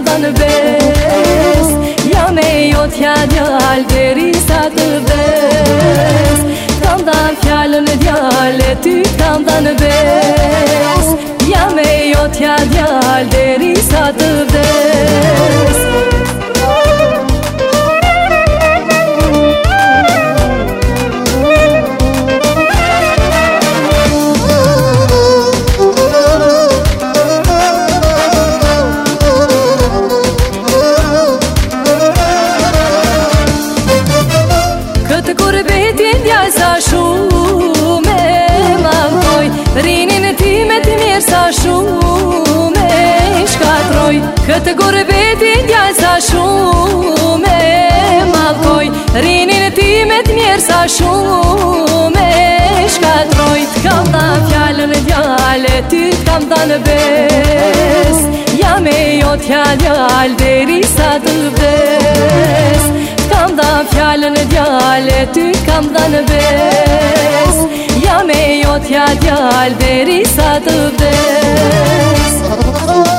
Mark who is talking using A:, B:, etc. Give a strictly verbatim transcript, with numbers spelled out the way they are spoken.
A: kanë bes, ja me jotja djal deri sa të vdes. Kam dan fjallën djale, ty kam dan bes, ja me jotja djal deri sa të vdes. Këtë kurbetin djaj sa shume malkoj, rinin ti me të mirë sa shume shkatroj. Këtë kurbetin djaj sa shume malkoj, rinin ti me të mirë sa shume shkatroj. T'kam da fjallën djale, ty t'kam da në bes, ja me jotja djal deri sa të vdes. Kam da fjallën djale, ty kam da në bes, ja me jotja djal deri sa të vdes.